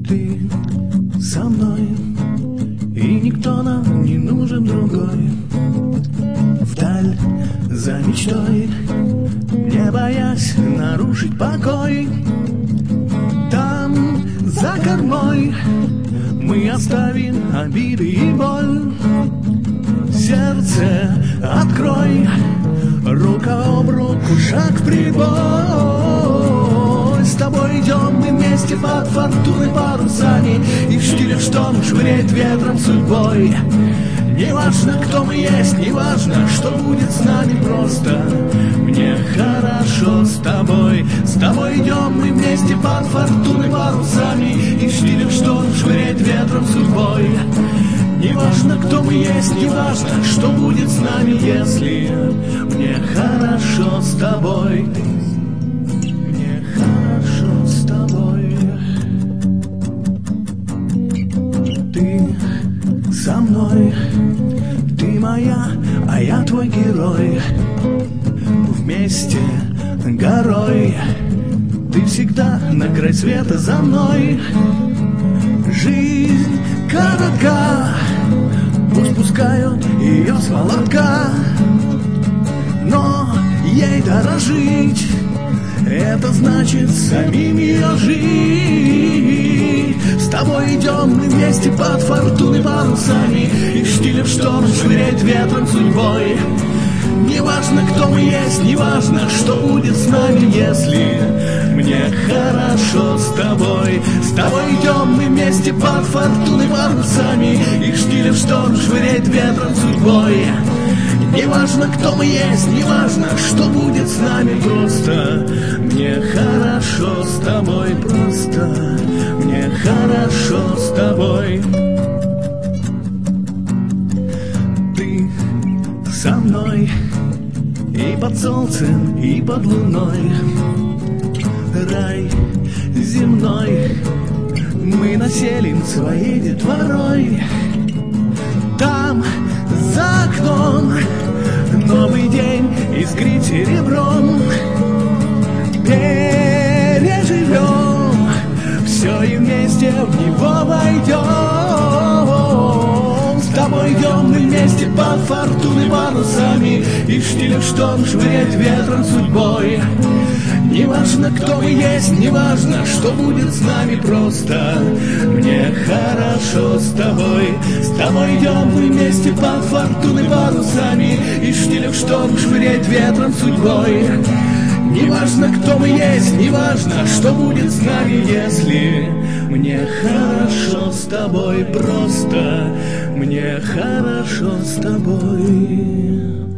Ты со мной, и никто нам не нужен другой. Вдаль за мечтой, не боясь нарушить покой. Там, за кормой, мы оставим обиды и боль. Сердце открой, рука об руку, шаг в прибой. С тобой идем мы вместе под фортуной парусами, и в штиле шторм швыряет ветром судьбой. Не важно, кто мы есть, не важно, что будет с нами, просто мне хорошо с тобой. С тобой идем мы вместе под фортуной парусами, и в штиле шторм швыряет ветром судьбой. Не важно, кто мы есть, не важно, что будет с нами, если мне хорошо с тобой. Мне хорошо с тобой. Ты со мной, ты моя, а я твой герой. Вместе горой, ты всегда на край света за мной. Жизнь коротка, пусть пускают ее с молотка, но ей дорожить — это значит самим ее жить. С тобой идем мы вместе под фортуной парусами, и в штиле в шторм швыряет ветром судьбой. Не важно, кто мы есть, не важно, что будет с нами, если мне хорошо с тобой. С тобой идем мы вместе под фортуной парусами, и в штиле в шторм швыряет ветром судьбой. Не важно, кто мы есть, не важно, что будет с нами, просто мне хорошо с тобой, просто мне хорошо с тобой. Ты со мной, и под солнцем, и под луной. Рай земной мы населим своей детворой. Там, за окном, новый день искрит серебром. Переживем все и вместе в него войдем. С тобой идем мы вместе под фортуной парусами, и в штиле в шторм швыряет ветром судьбой. Не важно, кто мы есть, не важно, что будет с нами, просто мне хорошо с тобой. С тобой идем мы вместе под фортуной парусами, и в штиле в шторм швыряет ветром судьбой. Не важно, кто мы есть, не важно, что будет с нами, если мне хорошо с тобой, просто мне хорошо с тобой.